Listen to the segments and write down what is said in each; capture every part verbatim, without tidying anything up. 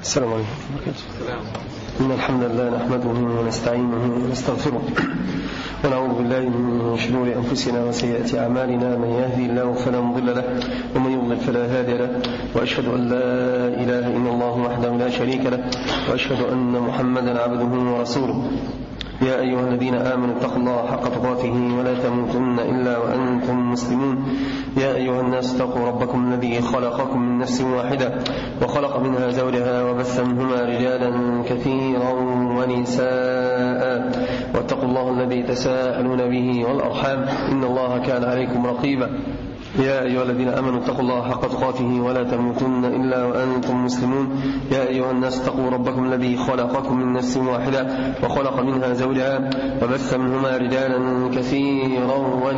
السلام عليكم ورحمة الله وبركاته. إن الحمد لله نحمده ونستعينه ونستغفره ونعوذ بالله من شرور أنفسنا وسيئات أعمالنا. من يهدي الله فلا مضل له ومن يضلل فلا هادي له، وأشهد أن لا إله إلا الله وحده لا شريك له، وأشهد أن محمدا عبده ورسوله. يا أيها الذين آمنوا اتقوا الله حق تقاته ولا تموتن إلا وأنتم مسلمون. يا أيها الناس اتقوا ربكم الذي خلقكم من نفس واحدة وخلق منها زوجها وبث منهما رجالا كثيرا ونساء، واتقوا الله الذي تساءلون به والأرحام إن الله كان عليكم رقيبا. يا أيها الذين آمنوا اتقوا الله حق تقاته ولا تموتن إلا وأنتم مسلمون. يا أيها الناس اتقوا ربكم الذي خلقكم من نفس واحدة وخلق منها زوجها وبث منهما رجالا كثيرا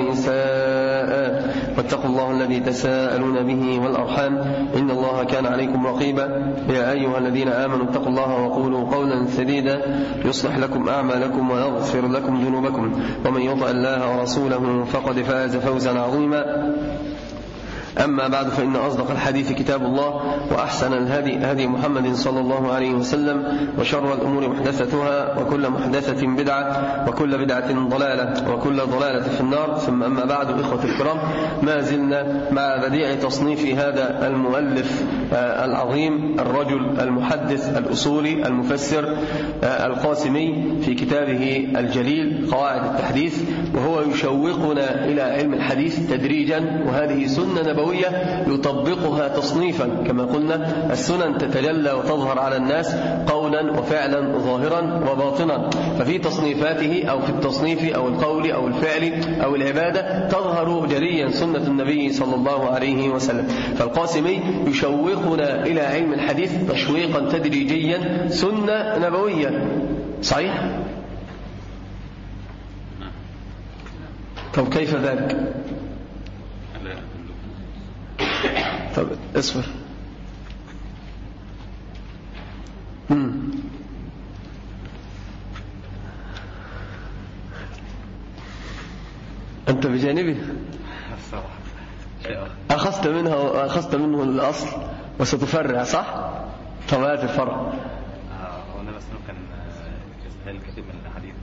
ونساء، واتقوا الله الذي تساءلون به والأرحام إن الله كان عليكم رقيبا. يا أيها الذين آمنوا اتقوا الله وقولوا قولا سديدا يصلح لكم أعمالكم ويغفر لكم ذنوبكم، ومن يطع الله ورسوله فقد فاز فوزا عظيما. أما بعد، فإن أصدق الحديث كتاب الله، وأحسن الهدي هدي محمد صلى الله عليه وسلم، وشر الأمور محدثتها، وكل محدثة بدعة، وكل بدعة ضلالة، وكل ضلالة في النار. ثم أما بعد، إخوة الكرام، ما زلنا مع بديع تصنيف هذا المؤلف العظيم، الرجل المحدث الأصولي المفسر القاسمي، في كتابه الجليل قواعد التحديث، وهو يشوقنا إلى علم الحديث تدريجا، وهذه سنة نبوية يطبقها تصنيفا. كما قلنا، السنن تتجلى وتظهر على الناس قولا وفعلا ظاهرا وباطنا، ففي تصنيفاته أو في التصنيف أو القول أو الفعل أو العبادة تظهر جليا سنة النبي صلى الله عليه وسلم. فالقاسمي يشوقنا إلى علم الحديث تشويقا تدريجيا، سنة نبوية. صحيح؟ طب كيف ذلك؟ طب اصبر. امم انت بجانبي اخذت منها واخذت منه الاصل وستفرع، صح؟ طب هات الفرع. هو انا بس كان استهل كتب من الحديث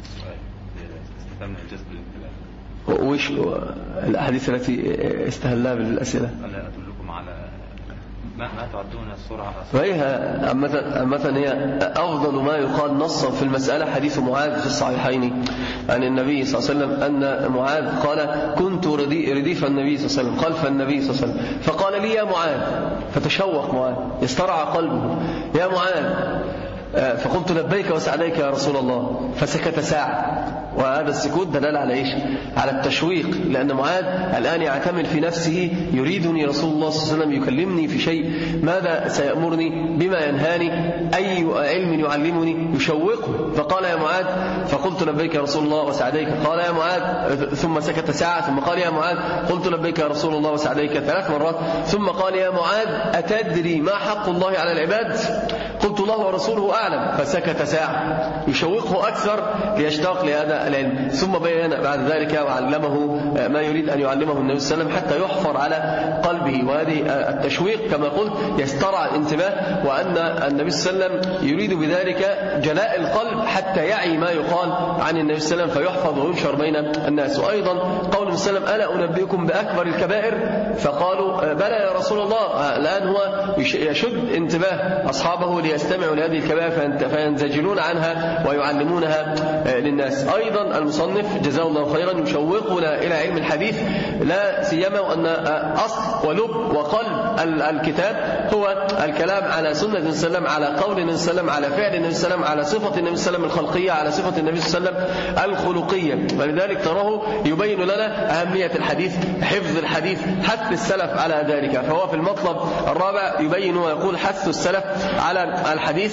استخدام الجذب للانتباه. وش الاحاديث التي استهلها بالاسئله؟ انا ادلكم على ما ما تعدون السرعه. وهي عامه هي افضل ما يقال نصا في المساله حديث معاذ في الصحيحين عن النبي صلى الله عليه وسلم ان معاذ قال: كنت رديف النبي صلى الله عليه وسلم خلف النبي صلى الله عليه وسلم، فقال لي: يا معاذ، فتشوق معاذ يسترعى قلبه، يا معاذ، فقلت: لبيك وسعديك يا رسول الله، فسكت ساعة. وهذا السكوت دلال على إيش؟ على التشويق، لأن معاذ الآن يعتمل في نفسه، يريدني رسول الله صلى الله عليه وسلم يكلمني في شيء، ماذا سيأمرني، بما ينهاني، أي علم يعلمني، يشوقه. فقال: يا معاذ، فقلت: لبيك يا رسول الله وسعديك. قال: يا معاذ، ثم سكت ساعة، ثم قال: يا معاذ، قلت: لبيك يا رسول الله وسعديك ثلاث مرات، ثم قال: يا معاذ، أتدري ما حق الله على العباد؟ قلت: الله ورسوله أعلم. فسكت ساعة، يشوقه أكثر ليشتاق لهذا العلم. ثم بين بعد ذلك وعلمه ما يريد أن يعلمه النبي صلى الله عليه وسلم حتى يحفر على قلبه. وهذه التشويق كما قلت يسترعى الانتباه، وأن النبي صلى الله عليه وسلم يريد بذلك جلاء القلب حتى يعي ما يقال عن النبي صلى الله عليه وسلم فيحفظ وينشر بين الناس. وأيضا قول النبي صلى الله عليه وسلم: ألا أنبئكم بأكبر الكبائر؟ فقالوا: بلى يا رسول الله. الآن هو يشد انتباه أصحابه ليستمعوا لهذه الكبائر فينزجلون عنها ويعلمونها للناس. أيضا المصنف جزاه الله خيرا يشوقنا إلى علم الحديث، لا سيما وأن أصل ولب وقلب الكتاب هو الكلام على سنة النبي صلى الله عليه وسلم، على قول النبي صلى الله عليه وسلم، على فعل النبي صلى الله عليه وسلم، على صفة النبي صلى الله عليه وسلم الخلقية، على صفة النبي صلى الله عليه وسلم الخلقية. ولذلك تراه يبين لنا أهمية الحديث، حفظ الحديث، حث السلف على ذلك. فهو في المطلب الرابع يبين ويقول: حث السلف على الحديث.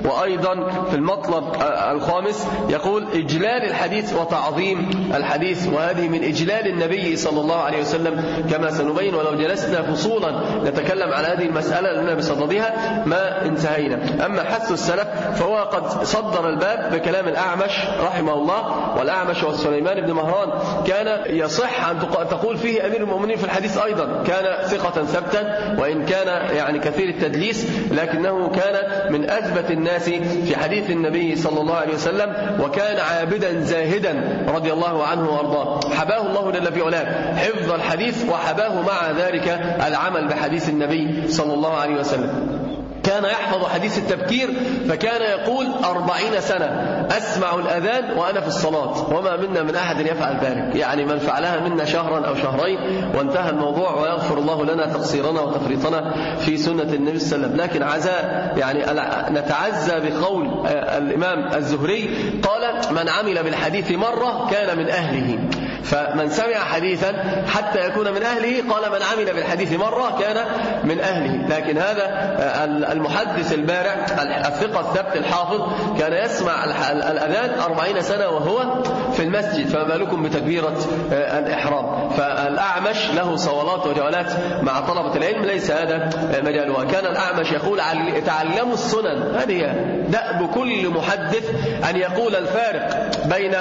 وأيضا في المطلب الخامس يقول إجلال الحديث وتعظيم الحديث، وهذه من إجلال النبي صلى الله عليه وسلم كما سنبين، ولو جلسنا فصولا نتكلم على هذه المسألة لأننا بصددها ما انتهينا. أما حث السلف فهو قد صدر الباب بكلام الأعمش رحمه الله، والأعمش والسليمان بن مهران كان يصح أن تقول فيه أمير المؤمنين في الحديث أيضا، كان ثقة ثبتا وإن كان يعني كثير التدليس، لكنه كان من أثبت الناس في حديث النبي صلى الله عليه وسلم، وكان عابدا زاهدا رضي الله عنه وارضاه، حباه الله جل في علاه حفظ الحديث وحباه مع ذلك العمل بحديث النبي صلى الله عليه وسلم. كان يحفظ حديث التبكير، فكان يقول أربعين سنة أسمع الأذان وأنا في الصلاة وما منا من أحد يفعل ذلك، يعني من فعلها منا شهرا أو شهرين وانتهى الموضوع، ويغفر الله لنا تقصيرنا وتفريطنا في سنة النبي صلى الله عليه وسلم. لكن عزاء يعني نتعزى بقول الإمام الزهري قال من عمل بالحديث مرة كان من أهله، فمن سمع حديثا حتى يكون من أهله قال من عمل بالحديث مرة كان من أهله. لكن هذا المحدث البارع الثقة الثبت الحافظ كان يسمع الأذان أربعين سنة وهو في المسجد، فما بالكم بتكبيرة الإحرام. فالأعمش له صولات وجولات مع طلبة العلم ليس هذا مجالها. كان الأعمش يقول تعلموا السنن، هذه دأب كل محدث أن يقول الفارق بين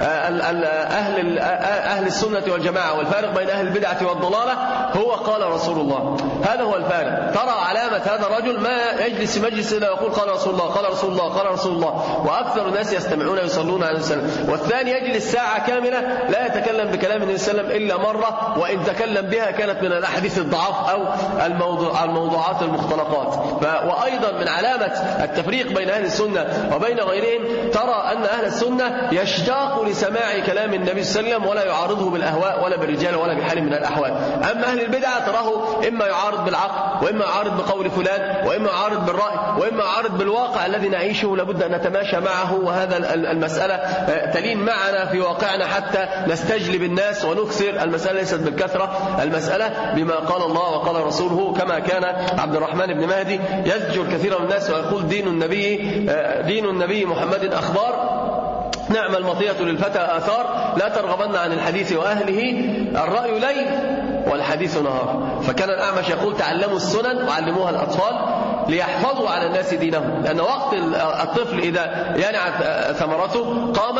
أهل أهل السنة والجماعة والفارق بين أهل البدعة والضلالة هو قال رسول الله، هذا هو الفارق. ترى علامة هذا الرجل ما يجلس مجلس إلا يقول قال رسول الله قال رسول الله قال رسول الله، وأكثر الناس يستمعون يصلون عليه وسلم. والثاني يجلس ساعة كاملة لا يتكلم بكلام النبي صلى الله عليه وسلم إلا مرة، وإن تكلم بها كانت من الأحاديث الضعاف أو الموضوع الموضوعات المختلقات. وأيضا من علامة التفريق بين أهل السنة وبين غيرهم ترى أن أهل السنة يشتاق لسماع كلام النبي صلى الله عليه وسلم ولا يعارضه بالأهواء ولا بالرجال ولا بحال من الأحوال. أما أهل البدعة تراه إما يعارض بالعقل وإما يعارض بقول فلان وإما يعارض بالرأي وإما يعارض بالواقع الذي نعيشه، لابد أن نتماشى معه، وهذا المسألة تلين معنا في واقعنا حتى نستجلب الناس ونكثر. المسألة ليست بالكثرة، المسألة بما قال الله وقال رسوله، كما كان عبد الرحمن بن مهدي يزجر كثيرا من الناس ويقول دين النبي دين النبي محمد أخبار، نعم المطية للفتى آثار، لا ترغبن عن الحديث وأهله، الرأي ليل والحديث نهار. فكان الأعمش يقول تعلموا السنن وعلموها الأطفال ليحفظوا على الناس دينهم، لأن وقت الطفل إذا ينعت ثمرته قام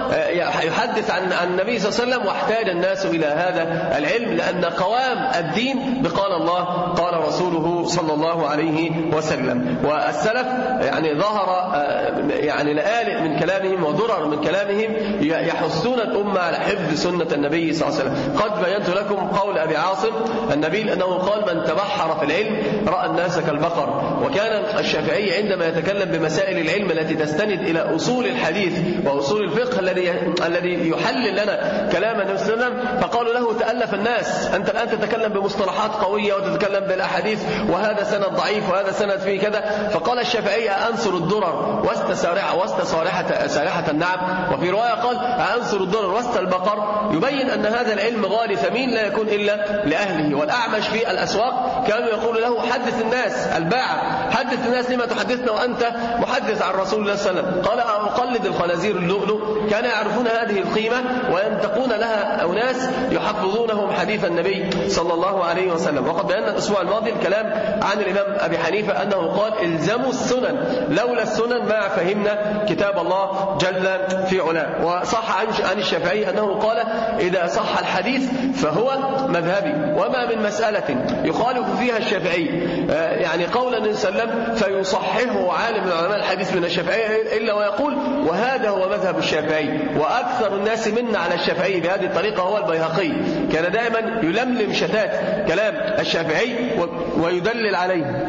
يحدث عن النبي صلى الله عليه وسلم، واحتاج الناس إلى هذا العلم، لأن قوام الدين بقال الله قال رسوله صلى الله عليه وسلم. والسلف يعني ظهر يعني لآلئ من كلامهم ودرر من كلامهم يحثون الأمة على حفظ سنة النبي صلى الله عليه وسلم. قد بينت لكم قول أبي عاصم النبيل أنه قال من تبحر في العلم رأى الناس كالبقر. وكان الشافعي عندما يتكلم بمسائل العلم التي تستند إلى أصول الحديث وأصول الفقه الذي الذي يحلل لنا كلام النبي صلى الله عليه وسلم، فقالوا له تألف الناس، أنت الآن تتكلم بمصطلحات قوية وتتكلم بالأحاديث وهذا سند ضعيف وهذا سند فيه كذا. فقال الشافعي أنصر الدرر وسط سارحة وسط سارحة سارحة النعم، وفي رواية قال أنصر الدرر وسط البقر، يبين أن هذا العلم غالي ثمين لا يكون إلا لأهله. والأعمش في الأسواق كانوا يقول له حدث الناس الباعة، حدث الناس لما تحدثنا وأنت محدث عن رسول الله صلى الله عليه وسلم. قال أقلد الخنازير اللؤلؤ، كان يعرفون هذه القيمة وينتقون لها أناس يحفظونهم حديث النبي صلى الله عليه وسلم. وقد بينا الأسبوع الماضي الكلام عن الإمام أبي حنيفة أنه قال الزموا السنن، لولا السنن ما فهمنا كتاب الله جل في علاه. وصح عن الشافعي أنه قال إذا صح الحديث فهو مذهبي، وما من مسألة يخالف فيها الشافعي يعني قول النبي صلى الله عليه وسلم فيصححه عالم من علماء الحديث من الشافعي إلا ويقول وهذا هو مذهب الشافعي. وأكثر الناس منا على الشافعي بهذه الطريقة هو البيهقي، كان دائما يلملم شتات كلام الشافعي ويدلل عليه،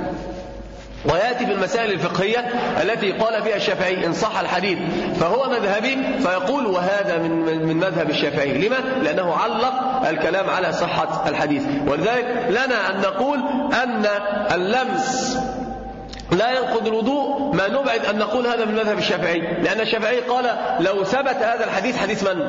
ويأتي بالمسائل الفقهية التي قال فيها الشافعي إن صح الحديث فهو مذهبي، فيقول وهذا من من مذهب الشافعي. لما؟ لأنه علق الكلام على صحة الحديث. ولذلك لنا أن نقول أن اللمس لا ينقض الوضوء، ما نبعد أن نقول هذا من مذهب الشافعي، لأن الشافعي قال لو ثبت هذا الحديث حديث من؟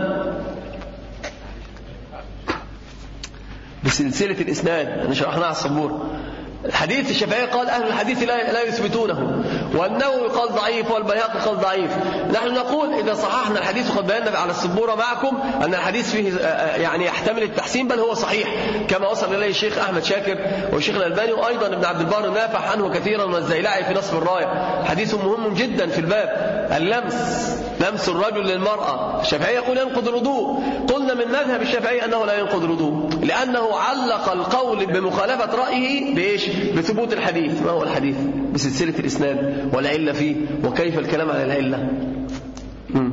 بسلسلة الإسناد، أنا شرحناها على السبورة، الحديث الشافعي قال أهل الحديث لا لا يثبتونه، والنووي قال ضعيف، والبيهقي قال ضعيف. نحن نقول إذا صححنا الحديث، وقد بينا على السبورة معكم أن الحديث فيه يعني يحتمل التحسين، بل هو صحيح كما وصل إليه الشيخ أحمد شاكر والشيخ الألباني، وأيضا ابن عبد البر نافح عنه كثيرا، والزيلعي في نصب الراية. حديث مهم جدا في الباب، اللمس، لمس الرجل للمرأة. الشافعي يقول ينقض الوضوء. قلنا من مذهب الشافعي أنه لا ينقض الوضوء، لأنه علق القول بمخالفة رأيه بإيش؟ بثبوت الحديث. ما هو الحديث؟ بسلسلة الإسناد والعلة فيه، وكيف الكلام عن العلة. مم.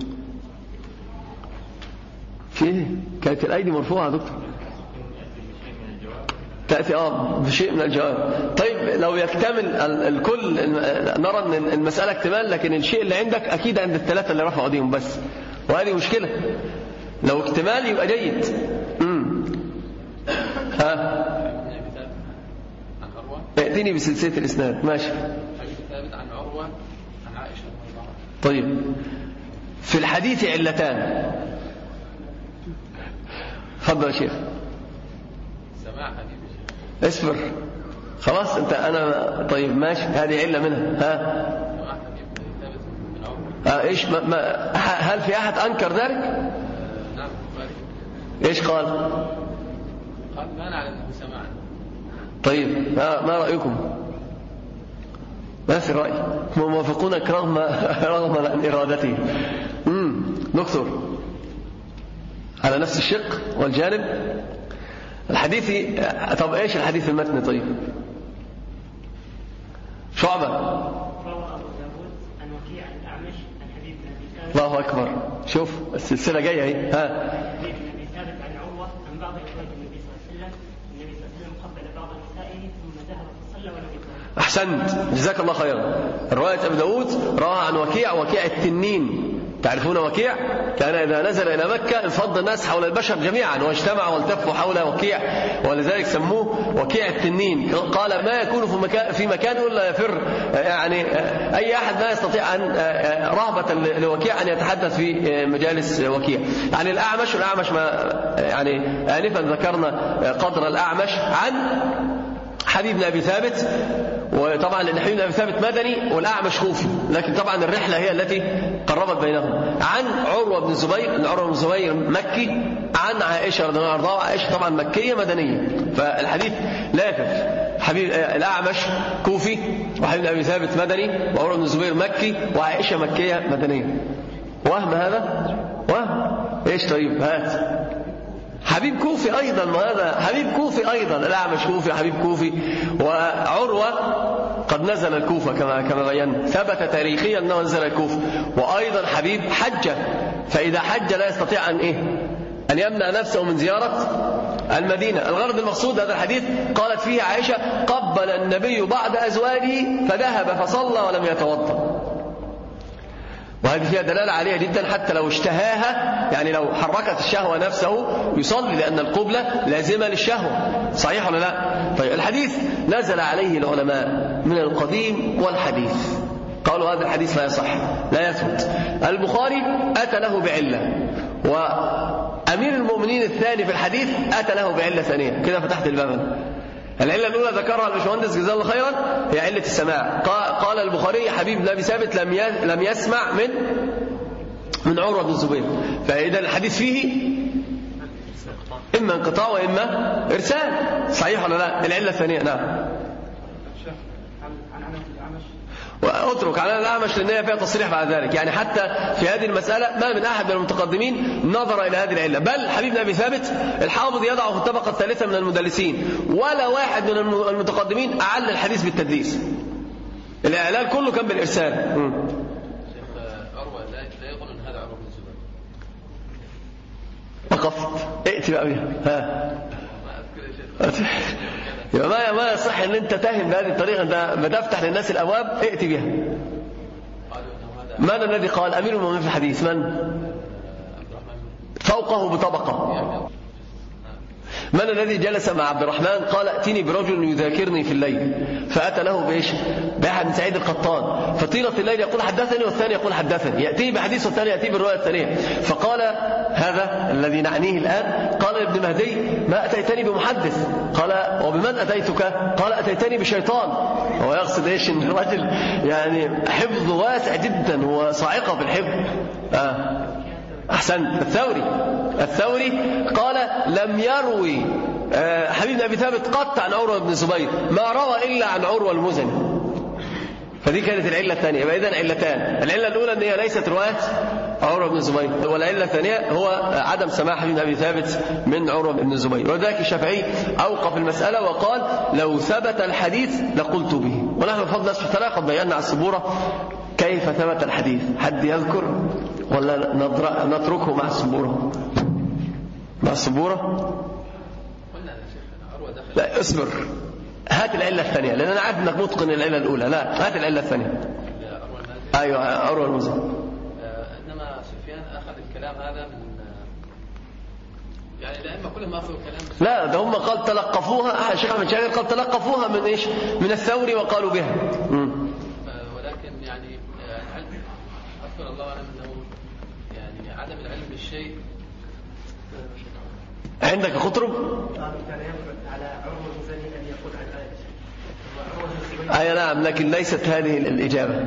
في إيه؟ كانت الأيدي مرفوعة يا دكتور، تأتي آه بشيء من الجواب. طيب لو يكتمل الكل، نرى أن المسألة اكتمال، لكن الشيء اللي عندك أكيد عند الثلاثة اللي رفعوا ايديهم بس، وهذه مشكلة. لو اكتمال يبقى جيد. امم ها ائتني بسلسلة الإسناد. ماشي. ثابت عن عروة عن عائشة. طيب في الحديث علتان. تفضل يا شيخ. سماع حديث. اصبر خلاص انت انا. طيب ماشي، هذه علة منها. ها سماع حديث ثابت من عروة. آه ايش ما ما هل في احد انكر ذلك؟ نعم. ايش قال؟ قال ما نعلم انه سماع. طيب ما رأيكم؟ ما في رأي، موافقونك رغم رغم عن إرادته. امم دكتور على نفس الشق والجانب الحديثي. طب ايش الحديث المتن؟ طيب شعبة. الله أكبر، شوف السلسلة جاية اهي. ها أحسنت، جزاك الله خيرا. رواية أبي داود رواها عن وكيع، وكيع التنين. تعرفون وكيع؟ كان إذا نزل إلى مكة انفض الناس حول البشر جميعا واجتمعوا والتفوا حول وكيع، ولذلك سموه وكيع التنين. قال ما يكون في مكان, في مكان إلا يفر، يعني أي أحد لا يستطيع أن رهبة لوكيع أن يتحدث في مجالس وكيع. يعني الأعمش الأعمش ما يعني آنفا ذكرنا قدر الأعمش عن حبيب بن أبي ثابت، وطبعا لأن حبيب بن أبي ثابت مدني والأعمش كوفي، لكن طبعا الرحلة هي التي قربت بينهم. عن عروة بن الزبير، عروة بن الزبير مكي، عن عائشة رضي الله عنها، وعائشة طبعا مكية مدنية، فالحديث لافف. حبيب الأعمش كوفي، وحبيب بن أبي ثابت مدني، وعروة بن الزبير مكي، وعائشة مكية مدنية. وهم هذا؟ وهم ايش؟ طيب هات حبيب كوفي أيضا، ما هذا حبيب كوفي أيضا، الأعمش كوفي وحبيب كوفي. وعروة قد نزل الكوفة كما كما بينا، ثبت تاريخيا أنه نزل الكوفة. وأيضا حبيب حجة، فإذا حج لا يستطيع أن إيه أن يمنع نفسه من زيارة المدينة. الغرض المقصود هذا الحديث قالت فيه عائشة قبل النبي بعض أزواجه فذهب فصلى ولم يتوضأ، وهذه فيها دلالة عليها جدا. حتى لو اشتهاها، يعني لو حركت الشهوة نفسه يصلي، لأن القبلة لازمة للشهوة. صحيح ولا لا؟ طيب الحديث نزل عليه العلماء من القديم والحديث، قالوا هذا الحديث لا يصح، لا يثبت. البخاري أتى له بعلة، وأمير المؤمنين الثاني في الحديث أتى له بعلة ثانية. كده فتحت الباب. العلة الأولى ذكرها الباشمهندس جزاه الله خيرا هي علة السماع. قال البخاري حبيب بن أبي ثابت لم لم يسمع من من عروة بن الزبير، فإذا الحديث فيه إما انقطاع وإما إرسال. صحيح ولا لا؟ العلة الثانية. نعم. واترك على الأعمش لأن هي فيها تصريح بعد ذلك، يعني حتى في هذه المسألة ما من أحد من المتقدمين نظر إلى هذه العلة. بل حبيب بن أبي ثابت الحافظ يضعه في الطبقة الثالثة من المدلسين، ولا واحد من المتقدمين أعل الحديث بالتدليس. الإعلال كله كان بالإرسال. عروة لا يقول أن هذا عروة بن الزبير. وقفت ائتي بقى بها. ها يبقى ما ما يصح ان انت تهم بهذه الطريقه، انت بتفتح للناس الابواب، ائتي بها. من الذي قال؟ امير المؤمنين في الحديث من؟ فوقه بطبقه. من الذي جلس مع عبد الرحمن قال ائتني برجل يذاكرني في الليل، فاتى له بايش؟ باحد من سعيد القطان، فطيله الليل يقول حدثني والثاني يقول حدثني، ياتيه بحديث والثاني ياتيه بالروايه الثانيه. فقال هذا الذي نعنيه الآن. قال ابن مهدي ما أتيتني بمحدث. قال وبمن أتيتك؟ قال أتيتني بشيطان. هو يقصد إيش؟ إن الرجل يعني حفظ واسع جدا وصاعقة في الحفظ. آه. أحسن. الثوري الثوري قال لم يروي حبيب بن أبي ثابت قط عن عروة بن الزبير ما روى إلا عن عروة المزني. فدي كانت العلة الثانية. يبقى إذن علتان. العلة الأولى أن هي ليست رواية عروة بن الزبير، والعلة الثانية هو عدم سماع حبيب بن أبي ثابت من عروة بن الزبير. وذلك الشافعي أوقف المسألة وقال لو ثبت الحديث لقلت به. ونحن بفضل الله سبحانه وتعالى قد بينا على السبورة كيف ثبت الحديث. حد يذكر ولا نتركه مع السبورة؟ مع السبورة؟ لا اصبر، هات العلة الثانية، لأن أنا عارف أنك متقن العلة الأولى. لا هات العلة الثانية. أيوة عروة المزني. إنما سفيان أخذ الكلام هذا من يعني الأئمة كلهم أخذوا الكلام. لا ده هم قال تلقفوها. الشيخ أحمد شاكر قال تلقفوها من إيش؟ من الثوري وقالوا بها. م. ولكن يعني أذكر الله أعلم أنه يعني عدم العلم بالشيء. عندك خطرب؟ على عروة المزني أن يقول عن عائشة. أي نعم، لكن ليست هذه الإجابة.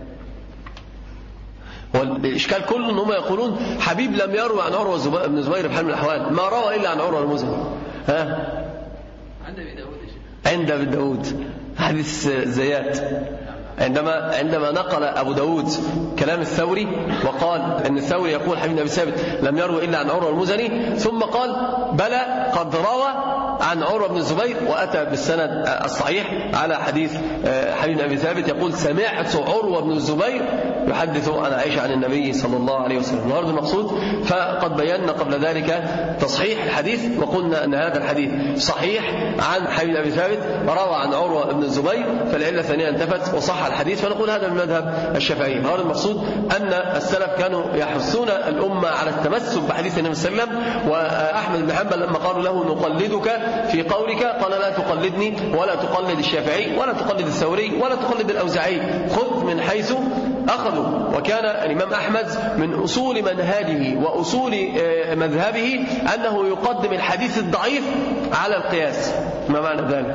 والإشكال كله أنهم يقولون حبيب لم يروي عن عروة بن الزبير بحال من الأحوال، ما روى إلا عن عروة المزني. ها؟ عند أبي داود. عند أبي داود حديث زياد. عندما عندما نقل أبو داود كلام الثوري وقال أن الثوري يقول حبيب بن أبي ثابت لم يروي إلا عن عروة المزني، ثم قال بلى قد روى عن عروة بن الزبير، وأتى بالسند الصحيح على حديث حبيب بن أبي ثابت يقول سمعت عروة بن الزبير يحدث عن عائشة عن النبي صلى الله عليه وسلم. النهارده المقصود فقد بينا قبل ذلك تصحيح الحديث، وقلنا أن هذا الحديث صحيح عن حبيب بن أبي ثابت روى عن عروة بن الزبير، فالعلة الثانية انتفت وصح الحديث، فنقول هذا من مذهب الشافعي. النهارده المقصود أن السلف كانوا يحثون الأمة على التمسك بحديث النبي صلى الله عليه وسلم. وأحمد بن حنبل لما قالوا له نقلدك في قولك قال لا تقلدني ولا تقلد الشافعي ولا تقلد الثوري ولا تقلد الأوزاعي، خذ من حيث أخذوا. وكان الإمام أحمد من أصول منهاجه وأصول مذهبه أنه يقدم الحديث الضعيف على القياس. ما معنى ذلك؟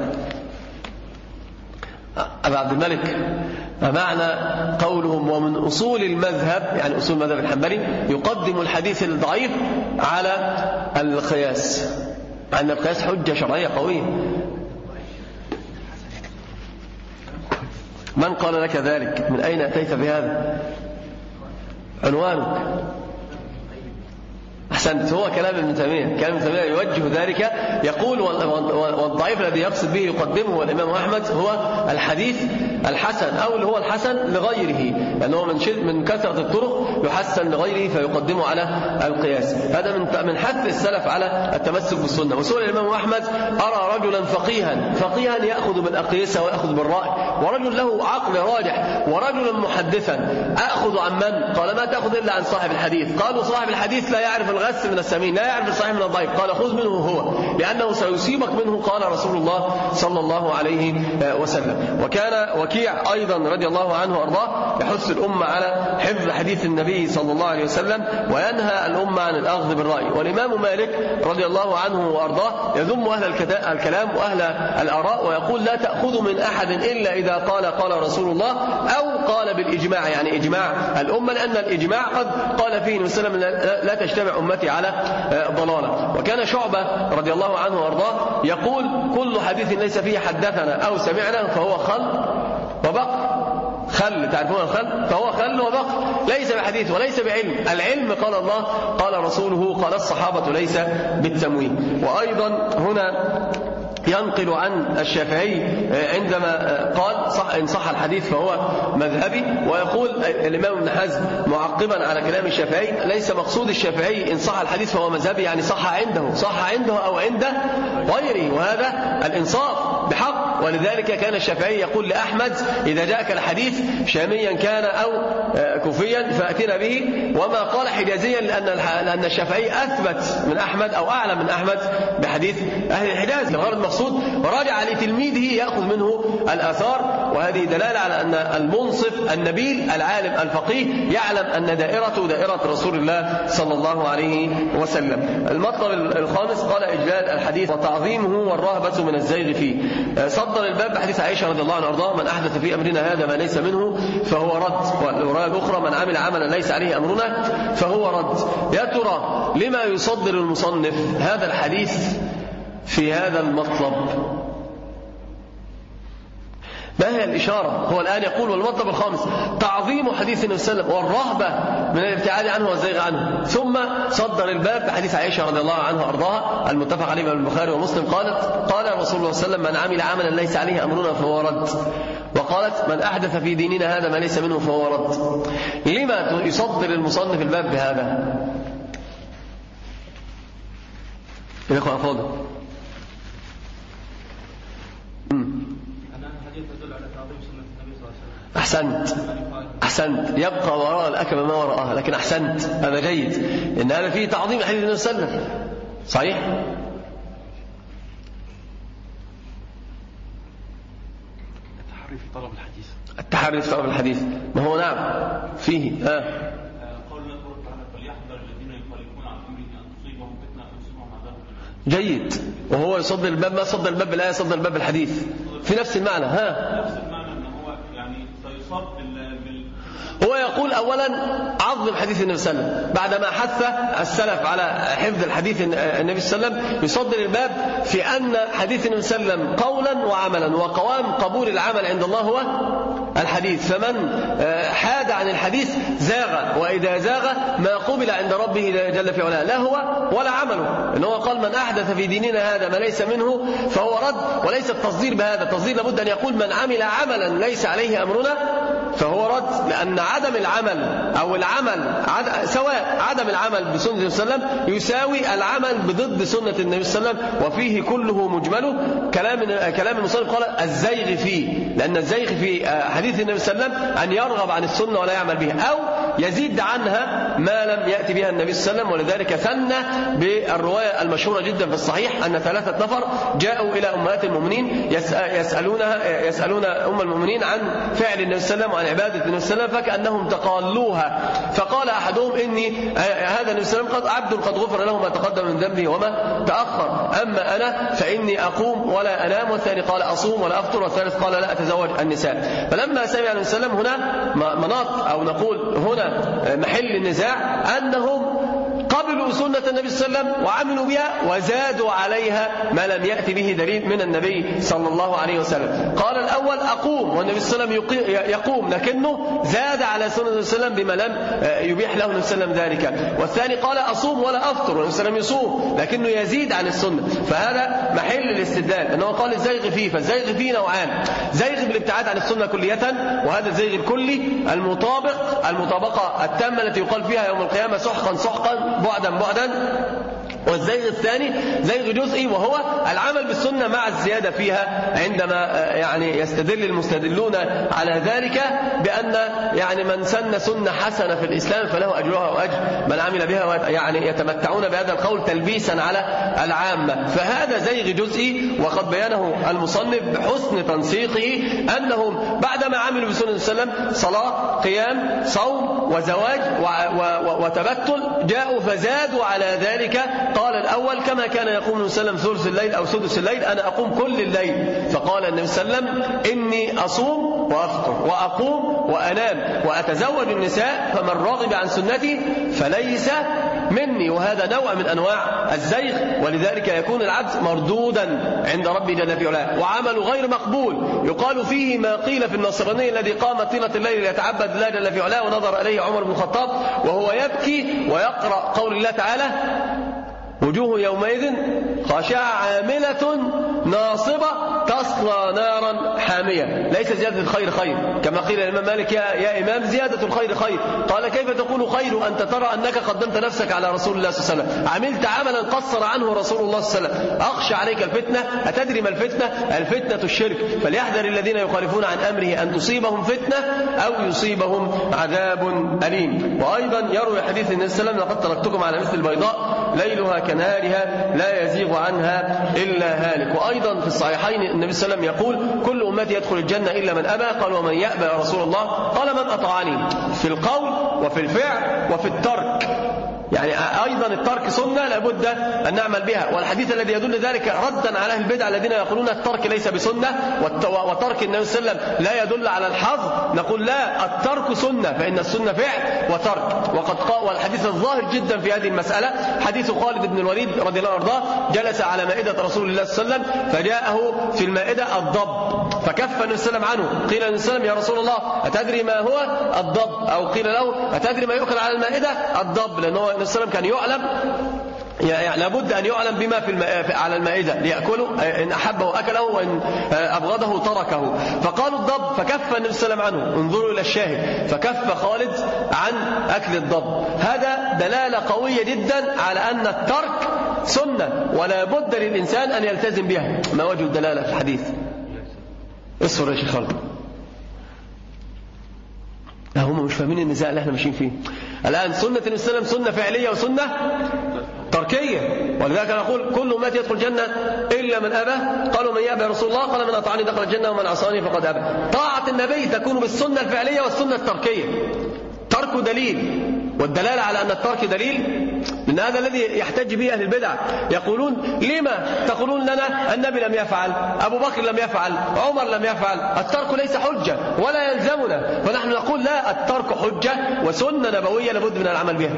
أبا عبد الملك، معنى قولهم ومن أصول المذهب يعني أصول المذهب الحنبلي يقدم الحديث الضعيف على القياس، أن القياس حجة شرعية قوية. من قال لك ذلك؟ من أين أتيت بهذا؟ عنوانك. أحسنت. هو كلام ابن تيمية. كلام ابن تيمية يوجه ذلك، يقول والضعيف الذي يقصد به يقدمه الإمام أحمد هو الحديث الحسن، أو اللي هو الحسن لغيره، لأنه من من كثرة الطرق يحسن لغيره فيقدمه على القياس. هذا من من حث السلف على التمسك بالسنة. وسئل الإمام أحمد أرى رجلا فقيها فقيها يأخذ بالأقيسة ويأخذ بالرأي، ورجل له عقل راجح، ورجلا محدثا أخذ عن من؟ قال ما تأخذ إلا عن صاحب الحديث. قالوا صاحب الحديث لا يعرف الغث من السمين، لا يعرف الصحيح من الضعيف. قال خذ منه هو لأنه سيصيبك منه، قال رسول الله صلى الله عليه وسلم. وكان وكيع أيضا رضي الله عنه وأرضاه يحث الأمة على حفظ حديث النبي صلى الله عليه وسلم وينهى الأمة عن الأخذ بالرأي. والإمام مالك رضي الله عنه وأرضاه يذم أهل الكلام وأهل الآراء ويقول لا تأخذوا من أحد إلا إذا قال قال رسول الله أو قال بالإجماع، يعني إجماع الأمة، لأن الإجماع قد قال فيه النبي صلى الله عليه وسلم لا تجتمع أمتي على ضلالة. وكان شعبة رضي الله عنه وأرضاه يقول كل حديث ليس فيه حدثنا أو سمعنا فهو خل وبقر. خل، تعرفون الخل؟ فهو خل وبقر، ليس بحديث وليس بعلم. العلم قال الله قال رسوله قال الصحابة ليس بالتمويه. وأيضا هنا ينقل عن الشافعي عندما قال صح إن صح الحديث فهو مذهبي، ويقول الإمام ابن حزم معقبا على كلام الشافعي ليس مقصود الشافعي إن صح الحديث فهو مذهبي يعني صح عنده، صح عنده أو عند غيره، وهذا الإنصاف بحق. ولذلك كان الشافعي يقول لأحمد إذا جاءك الحديث شاميا كان أو كوفيا فأتنا به، وما قال حجازيا لأن لأن الشافعي أثبت من أحمد أو أعلم من أحمد بحديث أهل الحجاز. الغرض المقصود وراجع لتلميذه يأخذ منه الآثار، وهذه دلالة على أن المنصف النبيل العالم الفقيه يعلم أن دائرته دائرة رسول الله صلى الله عليه وسلم. المطلب الخامس قال إجلال الحديث وتعظيمه والرهبة من الزيغ فيه. صدر الباب بحديث عائشة رضي الله عنها وارضاها من أحدث في أمرنا هذا ما ليس منه فهو رد، والرواية الأخرى من عمل عملا ليس عليه أمرنا فهو رد. يا ترى لما يصدر المصنف هذا الحديث في هذا المطلب؟ ما هي الإشارة؟ هو الآن يقول والمطلب الخامس تعظيم حديث النبي صلى الله عليه وسلم والرهبة من الابتعاد عنه والزيغ عنه، ثم صدر الباب بحديث عائشة رضي الله عنها وارضاها المتفق عليه بين البخاري ومسلم قالت قال رسول الله صلى الله عليه وسلم من عمل عملا ليس عليه أمرنا فهو رد، وقالت من أحدث في ديننا هذا ما ليس منه فهو رد. لما يصدر المصنف الباب بهذا؟ يا أخوة أفاضل أحسنت أحسنت يبقى وراء الأكمة ما وراءها، لكن أحسنت هذا جيد إن هذا فيه تعظيم حديث النبي صلى الله عليه وسلم. صحيح. التحري في طلب الحديث التحري في طلب الحديث ما هو نعم فيه ها قول الله تعالى فليحذر الذين يخالفون عن أمره أن تصيبهم فتنة أو يصيبهم عذاب. جيد. وهو يصدر الباب ما صدر الباب بالآية صدر الباب بالحديث في نفس المعنى. ها نفس المعنى أنه هو يعني سيصاب بال هو يقول أولا عظم حديث النبي صلى الله عليه وسلم بعدما حث السلف على حفظ الحديث النبي صلى الله عليه وسلم، يصدر الباب في أن حديث النبي صلى الله عليه وسلم قولا وعملا، وقوام قبول العمل عند الله هو الحديث، فمن حاد عن الحديث زاغ، وإذا زاغ ما قبل عند ربه جل في علاه لا هو ولا عمله. إنه قال من أحدث في ديننا هذا ما ليس منه فهو رد، وليس التصدير بهذا. التصدير لابد أن يقول من عمل عملا ليس عليه أمرنا فهو رد، لأن عدم العمل أو العمل عد... سواء عدم العمل بسنة النبي صلى الله عليه وسلم يساوي العمل بضد سنة النبي صلى الله عليه وسلم، وفيه كله مجمله. كلام كلام المصنف قال الزيغ فيه، لأن الزيغ في حديث النبي صلى الله عليه وسلم أن يرغب عن السنة ولا يعمل بها أو يزيد عنها ما لم يأتي بها النبي صلى الله عليه وسلم. ولذلك ثنى بالرواية المشهورة جدا في الصحيح أن ثلاثة نفر جاءوا إلى أمهات المؤمنين يسألونها يسألون أم المؤمنين عن فعل النبي صلى الله عليه وسلم وعن عبادة النبي صلى الله عليه وسلم فكأنهم تقالوها، فقال أحدهم إني هذا النبي صلى الله عليه وسلم عبد قد غفر له ما تقدم من ذنبه وما تأخر، أما أنا فإني أقوم ولا أنام، والثاني قال أصوم ولا أفطر، والثالث قال لا أتزوج النساء. فلما سمع النبي صلى الله عليه وسلم هنا مناط أو نقول هنا محل النزاع أنهم قبلوا سنة النبي صلى الله عليه وسلم وعملوا بها وزادوا عليها ما لم يأتي به دليل من النبي صلى الله عليه وسلم. قال الأول أقوم، والنبي صلى الله عليه وسلم يقوم لكنه زاد على سنة النبي صلى الله عليه وسلم بما لم يبيح له النبي صلى الله عليه وسلم ذلك. والثاني قال أصوم ولا أفطر، والنبي صلى الله عليه وسلم يصوم لكنه يزيد عن السنة. فهذا محل الاستدلال أنه قال الزيغ فيه، فالزيغ فيه نوعان: زيغ بالابتعاد عن السنة كلية، وهذا الزيغ الكلي المطابق المطابقة التامة التي يقال فيها يوم القيامة سحقا سحقا بعدا بعدا. والزيغ الثاني زيغ جزئي، وهو العمل بالسنة مع الزيادة فيها، عندما يعني يستدل المستدلون على ذلك بأن يعني من سن سنة حسنة في الإسلام فله أجرها وأجر من عمل بها، يعني يتمتعون بهذا القول تلبيسا على العامة. فهذا زيغ جزئي، وقد بيانه المصنف بحسن تنسيقه أنهم بعدما عملوا بسنة صلى الله عليه وسلم صلاة قيام صوم وزواج وتبتل جاءوا فزادوا على ذلك. قال الأول كما كان يقوم النبي صلى الله عليه وسلم ثلث الليل أو سدس الليل أنا أقوم كل الليل. فقال النبي صلى الله عليه وسلم إني أصوم وأفطر وأقوم وأنام وأتزوج النساء فمن راغب عن سنتي فليس مني. وهذا نوع من أنواع الزيغ، ولذلك يكون العبد مردودا عند ربي جل في علاه وعمل غير مقبول. يقال فيه ما قيل في النصراني الذي قام طيلة الليل ليتعبد الله جل في علاه ونظر إليه عمر بن الخطاب وهو يبكي ويقرأ قول الله تعالى وجوه يومئذ خاشعة عاملة ناصبة تصلى نارا حامية، ليس زيادة الخير خير، كما قيل الإمام مالك يا, يا إمام زيادة الخير خير، قال كيف تقول خير أنت ترى أنك قدمت نفسك على رسول الله صلى الله عليه وسلم، عملت عملا قصر عنه رسول الله صلى الله عليه وسلم، أخشى عليك الفتنة، أتدري ما الفتنة؟ الفتنة الشرك، فليحذر الذين يخالفون عن أمره أن تصيبهم فتنة أو يصيبهم عذاب أليم. وأيضا يروي حديث النبي صلى الله عليه وسلم لقد تركتكم على مثل البيضاء ليلها كنهارها لا يزيغ عنها إلا هالك. وأيضا في الصحيحين النبي صلى الله عليه وسلم يقول كل أمتي يدخل الجنة إلا من أبى، قال ومن يأبى يا رسول الله؟ قال من أطاعني، في القول وفي الفعل وفي الترك، يعني أيضا الترك سنة لابد أن نعمل بها. والحديث الذي يدل ذلك ردا على أهل البدع الذين يقولون الترك ليس بسنة وترك النبي صلى الله عليه وسلم لا يدل على الحظ، نقول لا، الترك سنة، فإن السنة فعل وترك. وقد قال، والحديث الظاهر جدا في هذه المسألة حديث خالد بن الوليد رضي الله عنه، جلس على مائدة رسول الله صلى الله عليه وسلم فجاءه في المائدة الضب فكف النبي صلى الله عليه وسلم عنه، قيل النبي صلى الله عليه وسلم يا رسول الله أتدري ما هو الضب؟ أو قيل له أتدري ما يؤكل على المائدة؟ الضب، لأنه النبي صلى الله عليه وسلم كان يعلم، يعني لابد أن يعلم بما في الماء على المائدة ليأكله، إن أحبه أكله وإن أبغضه تركه. فقالوا الضب فكف النبي صلى الله عليه وسلم عنه، انظروا إلى الشاهد، فكف خالد عن أكل الضب. هذا دلالة قوية جدا على أن الترك سنة ولا بد للإنسان أن يلتزم بها. ما وجه الدلالة في الحديث؟ اصفر يا شيخ خالد. هم مش فاهمين النزاع اللي احنا ماشيين فيه الآن. سنة النبي صلى الله عليه وسلم سنة فعلية وسنة تركية، ولذلك نقول كل أمتي يدخل الجنة إلا من أبى، قالوا من يأبى يا رسول الله؟ قال من أطاعني دخل الجنة ومن عصاني فقد أبى. طاعة النبي تكون بالسنة الفعلية والسنة التركية. ترك دليل، والدلالة على أن الترك دليل، لأن هذا الذي يحتج به أهل البدع، يقولون لما تقولون لنا النبي لم يفعل، أبو بكر لم يفعل، عمر لم يفعل، الترك ليس حجة ولا يلزمنا، فنحن نقول لا، الترك حجة وسنة نبوية لابد من العمل بها.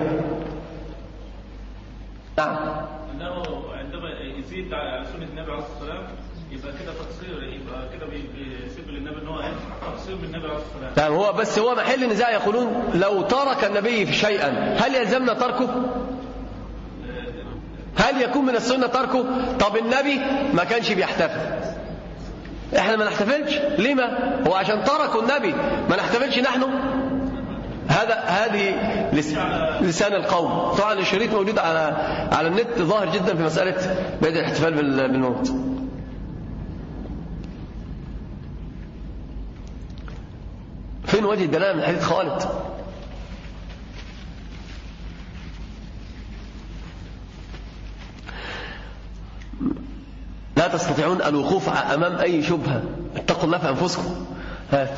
نعم. أنه عندما يزيد على سنة النبي عليه الصلاة والسلام يبقى كده تقصير، يبقى كده بيسيب للنبي ان هو تقصير من النبي عليه الصلاة والسلام. نعم، هو بس هو محل نزاع، يقولون لو ترك النبي شيئا هل يلزمنا تركه؟ هل يكون من السنة تركه؟ طب النبي ما كانش بيحتفل، احنا ما نحتفلش، لما؟ هو عشان تركوا النبي ما نحتفلش نحن؟ هذا هذه لسان القوم. طبعا الشريط موجود على على النت ظاهر جدا في مسألة بدء الاحتفال بالموت. فين وجه الدلالة من حديث خالد؟ لا تستطيعون الوقوف أمام أي شبهة، اتقوا الله في أنفسكم. هات.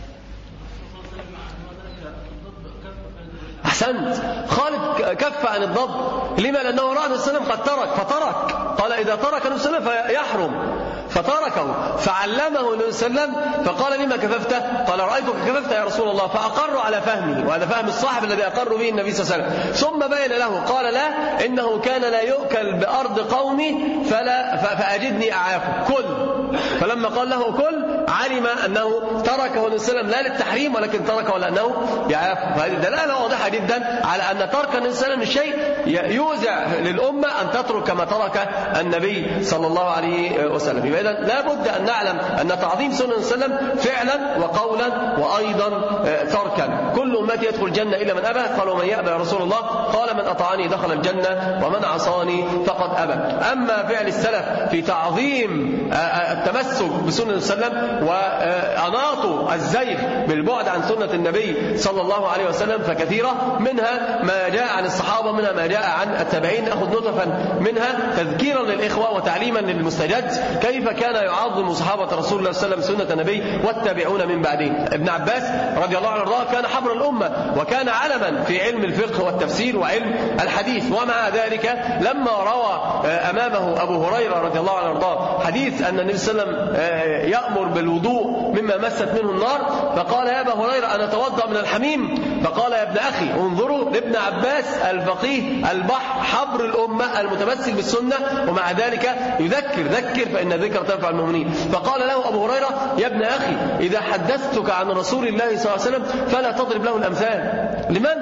أحسنت، خالد كف عن الضب، لما؟ لأنه رأى النبي صلى الله عليه وسلم قد ترك فترك، قال إذا ترك النبي صلى الله عليه وسلم فيحرم، فتركه، فعلمه النبي صلى الله عليه وسلم فقال لما كففت؟ قال رأيتك كففت يا رسول الله، فأقر على فهمه، وهذا فهم الصاحب الذي أقر به النبي صلى الله عليه وسلم. ثم بين له قال لا، إنه كان لا يؤكل بأرض قومي فلا فأجدني أعاكم، كل. فلما قال له كل علم أنه تركه النبي صلى الله عليه وسلم لا للتحريم ولكن تركه لأنه يعاكم. فهذه دلالة واضحة جدا على أن ترك النبي صلى الله عليه وسلم الشيء يوزع للأمة أن تترك كما ترك النبي صلى الله عليه وسلم. إذا لا بد أن نعلم أن تعظيم سنة النبي صلى الله عليه وسلم فعلا وقولا وأيضا تركا. كل أمتي يدخل الجنة إلا من أبى، قالوا من يأبى يا رسول الله؟ قال من أطاعني دخل الجنة ومن عصاني فقد أبى. أما فعل السلف في تعظيم التمسك بسنة النبي صلى الله عليه وسلم وأناط الزيغ بالبعد عن سنة النبي صلى الله عليه وسلم فكثيرة، منها ما جاء عن الصحابة، منها ما جاء عن التابعين. نأخذ نطفا منها تذكيرا للإخوة وتعليما للمستجد كيف كان يعظم صحابة رسول الله صلى الله عليه وسلم سنة النبي والتابعون من بعدهم. ابن عباس رضي الله عنه كان حبر الأمة وكان علما في علم الفقه والتفسير وعلم الحديث، ومع ذلك لما روى أمامه أبو هريرة رضي الله عنه حديث أن النبي صلى الله عليه وسلم يأمر بالوضوء مما مست منه النار، فقال يا أبا هريرة أنا أتوضأ من الحميم؟ فقال يا ابن أخي انظروا لابن عباس الفقيه البحر حبر الأمة المتمسك بالسنة، ومع ذلك يذكر ذكر فإن الذكر تنفع المؤمنين. فقال له أبو هريرة يا ابن أخي إذا حدثتك عن رسول الله صلى الله عليه وسلم فلا تضرب له الأمثال. لمن؟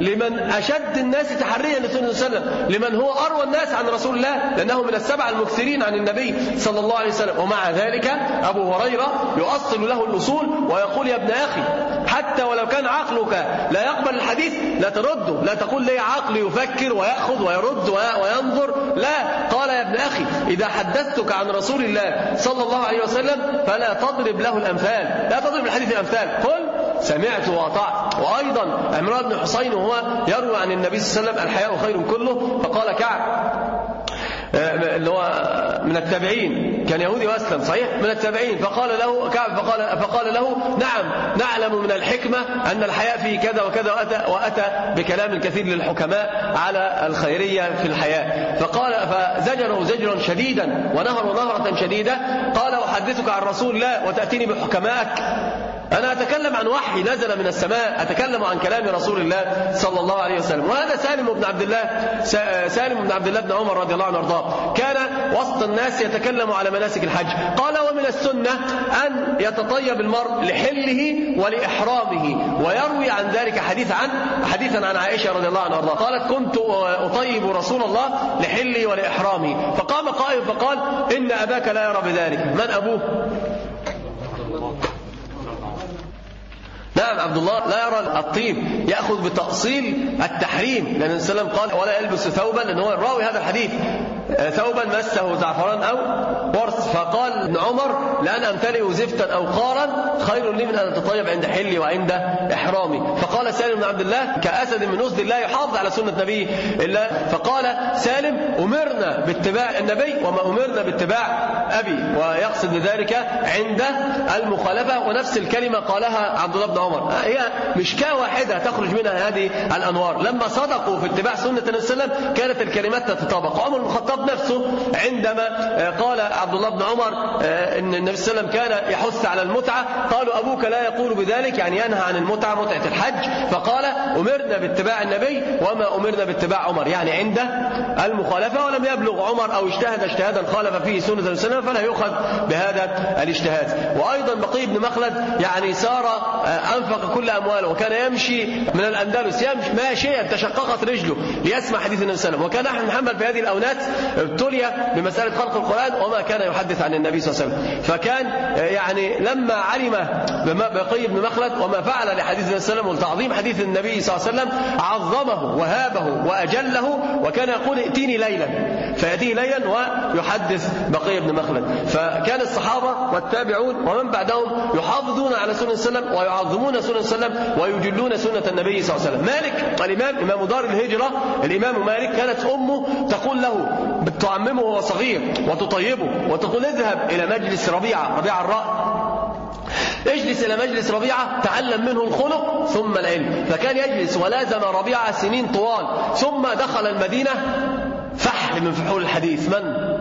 لمن أشد الناس تحريا لسنة صلى الله عليه وسلم، لمن هو أروى الناس عن رسول الله، لأنه من السبع المكثرين عن النبي صلى الله عليه وسلم. ومع ذلك أبو هريرة يؤصل له الأصول ويقول يا ابن أخي حتى ولو كان عقلك لا يقبل الحديث لا ترده، لا تقول لي عقلي يفكر ويأخذ ويرد وينظر، لا، قال يا ابن أخي إذا حدثتك عن رسول الله صلى الله عليه وسلم فلا تضرب له الأمثال، لا تضرب الحديث الأمثال، قل سمعت وأطعت. وأيضا عمران بن حسين وهو يروي عن النبي صلى الله عليه وسلم الحياء خير كله، فقال كعب اللي هو من التابعين كان يهودي واسلم صحيح من التابعين، فقال له كعب فقال, فقال له نعم نعلم من الحكمة أن الحياء فيه كذا وكذا، وأتى, وأتى بكلام كثير للحكماء على الخيرية في الحياء. فقال فزجره زجرا شديدا ونهر نهرة شديدة، قال أحدثك عن رسول الله وتأتيني بحكمائك؟ أنا أتكلم عن وحي نزل من السماء، أتكلم عن كلام رسول الله صلى الله عليه وسلم. وهذا سالم بن عبد الله سالم بن عبد الله بن عمر رضي الله عنه وارضاه، كان وسط الناس يتكلم على مناسك الحج. قال ومن السنة أن يتطيب المرء لحله ولإحرامه، ويروي عن ذلك حديث عن حديثا عن عائشة رضي الله عنها وارضاها قالت كنت أطيب رسول الله لحلي ولإحرامه، فقام قائم فقال إن أباك لا يرى بذلك. من أبوه؟ نعم عبد الله لا يرى الطيب، يأخذ بتأصيل التحريم، لأن النبي صلى الله عليه وسلم قال ولا يلبس ثوبا، لأن هو الراوي هذا الحديث ثوبا مسه زعفران أو ورس. فقال ابن عمر لأن أمتلئ زفتا أو قارا خير لي من أن أتطيب عند حلي وعند إحرامي. فقال سالم بن عبد الله كأسد من أسد الله يحافظ على سنة نبيه إلا، فقال سالم أمرنا باتباع النبي وما أمرنا باتباع أبي، ويقصد بذلك عند المخالفة. ونفس الكلمة قالها عبد الله بن عمر، هي مشكاة واحدة تخرج منها هذه الأنوار. لما صدقوا في اتباع سنة النبي صلى الله عليه وسلم كانت الكلمات تتطابق. عمر بن الخطاب نفسه عندما قال عبد الله بن عمر ان النبي صلى الله عليه وسلم كان يحث على المتعة، قالوا أبوك لا يقول بذلك، يعني ينهى عن المتعة متعة الحج، فقال أمرنا باتباع النبي وما أمرنا باتباع عمر، يعني عند المخالفة. ولم يبلغ عمر أو اجتهد اجتهادا خالف فيه سنة النبي صلى الله عليه وسلم فلا يؤخذ بهذا الاجتهاد. وأيضا بقي بن مخلد يعني سار أنفق كل أمواله، وكان يمشي من الأندلس يمشي ماشيا تشققت رجله ليسمع حديث النبي صلى الله عليه وسلم. وكان أحمد بن حنبل في هذه الأونات ابتلي بمسألة خلق القرآن وما كان يحدث عن النبي صلى الله عليه وسلم. فكان يعني لما علم بقي بن مخلد وما فعل لحديث النبي صلى الله عليه وسلم وتعظيم حديث النبي صلى الله عليه وسلم عظمه وهابه وأجله، وكان يقول ائتيني ليلا فيأتيه ليلا ويحدث بقي بن مخلد. فكان الصحابة والتابعون ومن بعدهم يحافظون على سنة النبي صلى الله عليه وسلم ويعظمون سنة النبي صلى الله عليه وسلم ويجلون سنة النبي صلى الله عليه وسلم. مالك الإمام إمام دار الهجرة الإمام مالك كانت أمه تقول له تعممه وهو صغير وتطيبه وتقول اذهب إلى مجلس ربيعة ربيعة الرأي، اجلس إلى مجلس ربيعة تعلم منه الخلق ثم العلم. فكان يجلس ولازم ربيعة سنين طوال، ثم دخل المدينة فحل من فحول الحديث. من؟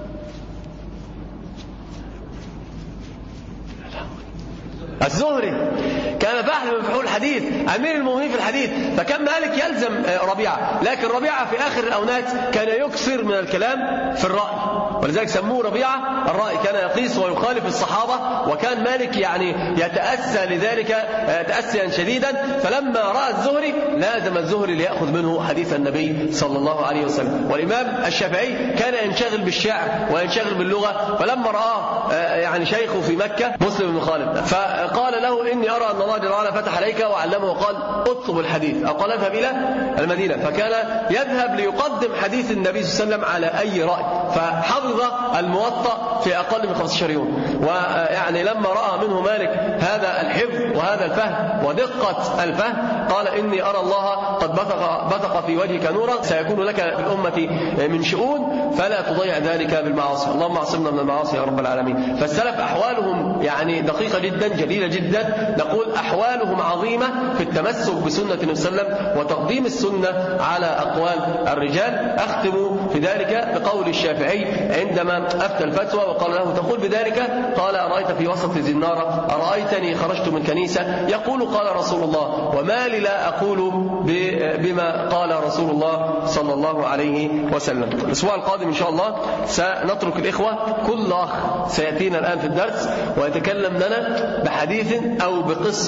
الزهري كان فحل من فحول الحديث، أمير المؤمنين في الحديث. فكان مالك يلزم ربيعة، لكن ربيعة في آخر الأونات كان يكثر من الكلام في الرأي، ولذلك سموه ربيعة الرأي، كان يقيس ويخالف الصحابة. وكان مالك يعني يتأسى لذلك تأسيا شديدا. فلما رأى الزهري لازم الزهري ليأخذ منه حديث النبي صلى الله عليه وسلم. والإمام الشافعي كان ينشغل بالشعر وينشغل باللغة، فلما رآه يعني شيخه في مكة مسلم بن خالد فقال له إني أرى أن الله جل وعلا فتح عليك وعلمه وقال اطلب الحديث، أو قال اذهب إلى المدينة. فكان يذهب ليقدم حديث النبي صلى الله عليه وسلم على أي رأي، فحفظ الموطأ في أقل من خمسة عشر يوم. ويعني لما رأى منه مالك هذا الحفظ وهذا الفهم ودقة الفهم قال إني أرى الله قد بثق, بثق في وجهك نورا سيكون لك في الأمة من شؤون فلا تضيع ذلك بالمعاصي. اللهم اعصمنا من المعاصي يا رب العالمين. فالسلف أحوالهم يعني دقيقة جدا جليلة جدا، نقول أحوالهم عظيمة في التمسك بسنة النبي صلى الله عليه وسلم وتقديم السنة على أقوال الرجال. أختم في ذلك بقول الشافعي عندما أفتى الفتوى وقال له تقول بذلك؟ قال أرأيت في وسط الزنارة أرأيتني خرجت من كنيسة يقول قال رسول الله وما لي لا أقول بما قال رسول الله صلى الله عليه وسلم. الأسبوع القادم إن شاء الله سنترك الإخوة كل أخ سيأتينا الآن في الدرس ويتكلم لنا بحديث أو بقصة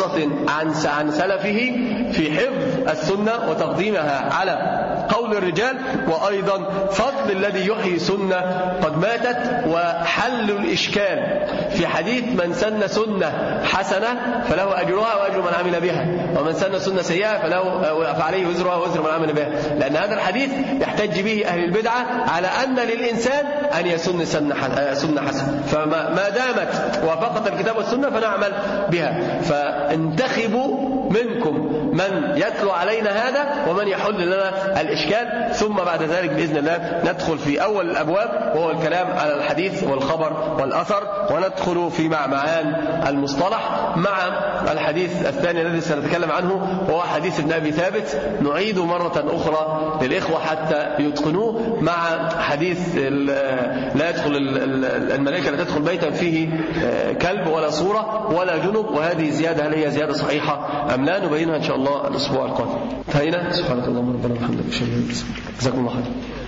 قصة عن عن سلفه في حفظ السنة وتقديمها على قول الرجال، وأيضا فضل الذي يحيي سنة قد ماتت، وحل الإشكال في حديث من سن سنة حسنة فله أجرها وأجر من عمل بها، ومن سن سنة سيئة فله فعليه وزرها ووزر من عمل بها. لأن هذا الحديث يحتج به أهل البدعة على أن للإنسان أن يسن سنة حسنة، فما دامت وافقت الكتاب والسنة فنعمل بها. فانتخبوا منكم من يتلو علينا هذا ومن يحل لنا الإشكال، ثم بعد ذلك بإذن الله ندخل في أول الأبواب وهو الكلام على الحديث والخبر والأثر، وندخل في معمعان المصطلح مع الحديث الثاني الذي سنتكلم عنه وهو حديث ابن أبي ثابت، نعيد مرة أخرى للإخوة حتى يتقنوه، مع حديث لا يدخل الملائكة لا تدخل بيتا فيه كلب ولا صورة ولا جنب، وهذه زيادة هل هي زيادة صحيحة أم لا نبينها إن شاء الله الأسبوع القادم. انتهينا. سبحانك اللهم ربنا وبحمدك، جزاكم الله خير.